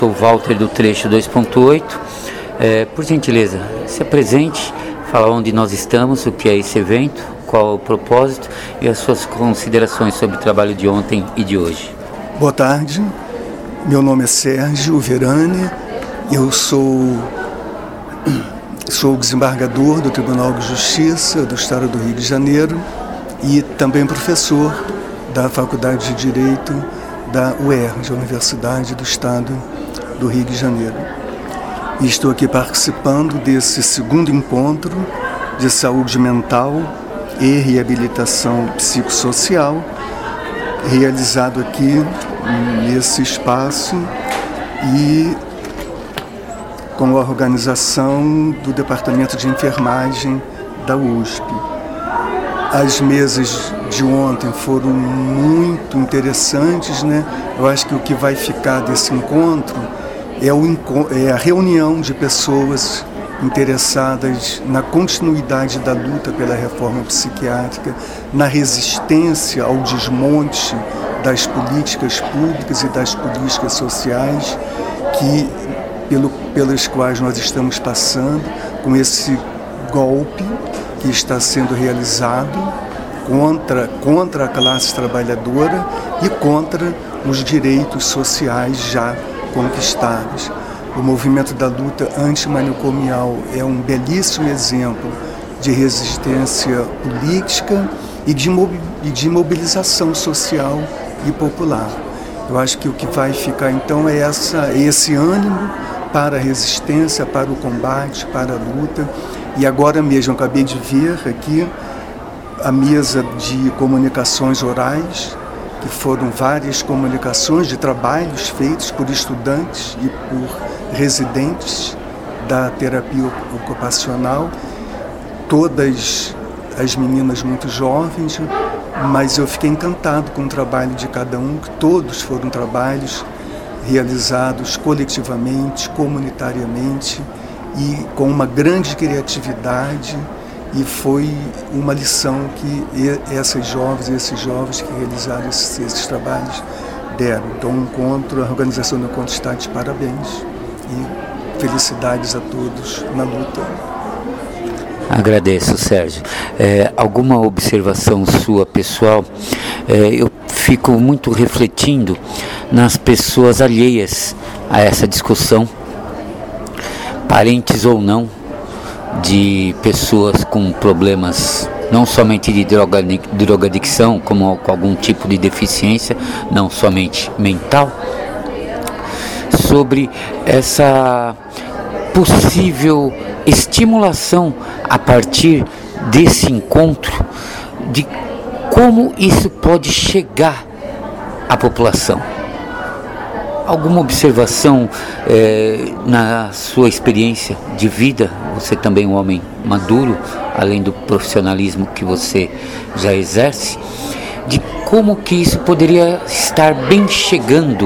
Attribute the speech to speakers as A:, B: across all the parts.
A: Sou Walter do trecho 2.8. Por gentileza, se apresente, fala onde nós estamos, o que é esse evento, qual é o propósito e as suas considerações sobre o trabalho de ontem e de hoje.
B: Boa tarde, meu nome é Sérgio Verani, eu sou desembargador do Tribunal de Justiça do Estado do Rio de Janeiro e também professor da Faculdade de Direito da UERJ, Universidade do Estado do Rio de Janeiro. E estou aqui participando desse segundo encontro de saúde mental e reabilitação psicossocial, realizado aqui nesse espaço e com a organização do Departamento de Enfermagem da USP. As mesas de ontem foram muito interessantes, né? Eu acho que o que vai ficar desse encontro é a reunião de pessoas interessadas na continuidade da luta pela reforma psiquiátrica, na resistência ao desmonte das políticas públicas e das políticas sociais pelas quais nós estamos passando, com esse golpe que está sendo realizado contra a classe trabalhadora e contra os direitos sociais já conquistados. O movimento da luta antimanicomial é um belíssimo exemplo de resistência política e de mobilização social e popular. Eu acho que o que vai ficar então é esse ânimo para a resistência, para o combate, para a luta. E agora mesmo, acabei de ver aqui a mesa de comunicações orais, que foram várias comunicações de trabalhos feitos por estudantes e por residentes da terapia ocupacional, todas as meninas muito jovens, mas eu fiquei encantado com o trabalho de cada um, que todos foram trabalhos realizados coletivamente, comunitariamente e com uma grande criatividade, e foi uma lição que essas jovens e esses jovens que realizaram esses trabalhos deram. Então, a organização do encontro está de parabéns e felicidades a todos na luta.
A: Agradeço, Sérgio. Alguma observação sua pessoal? Eu fico muito refletindo nas pessoas alheias a essa discussão, parentes ou não, de pessoas com problemas não somente de drogadicção, como com algum tipo de deficiência, não somente mental, sobre essa possível estimulação a partir desse encontro de como isso pode chegar à população. Alguma observação na sua experiência de vida? Você também é um homem maduro, além do profissionalismo que você já exerce, de como que isso poderia estar bem chegando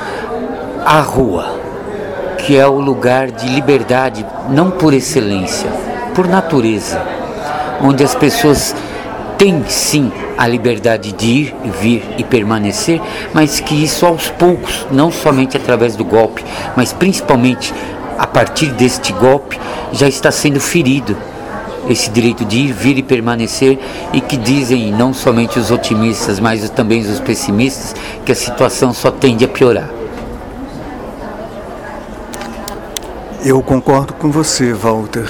A: à rua, que é o lugar de liberdade, não por excelência, por natureza, onde as pessoas têm sim a liberdade de ir, vir e permanecer, mas que isso aos poucos, não somente através do golpe, mas principalmente a partir deste golpe, já está sendo ferido esse direito de ir, vir e permanecer, e que dizem, não somente os otimistas, mas também os pessimistas, que a situação só tende a piorar.
B: Eu concordo com você, Walter.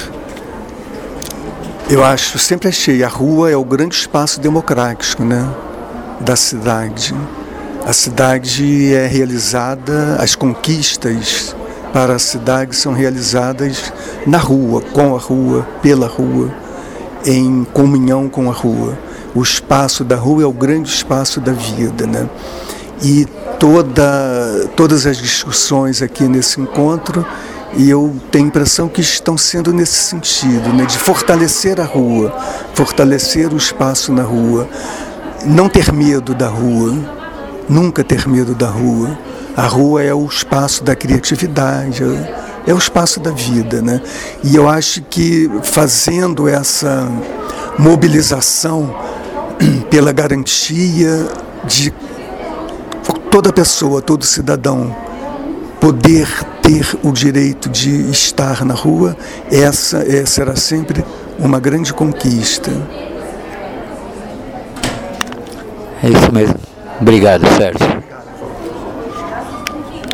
B: Eu sempre achei a rua é o grande espaço democrático, né, da cidade. A cidade é realizada, as conquistas para a cidade são realizadas na rua, com a rua, pela rua, em comunhão com a rua. O espaço da rua é o grande espaço da vida, né? E todas as discussões aqui nesse encontro, e eu tenho a impressão que estão sendo nesse sentido, né, de fortalecer a rua, fortalecer o espaço na rua, não ter medo da rua, nunca ter medo da rua. A rua é o espaço da criatividade, é o espaço da vida, né? E eu acho que fazendo essa mobilização pela garantia de toda pessoa, todo cidadão poder ter o direito de estar na rua, essa será sempre uma grande conquista.
A: É isso mesmo. Obrigado, Sérgio.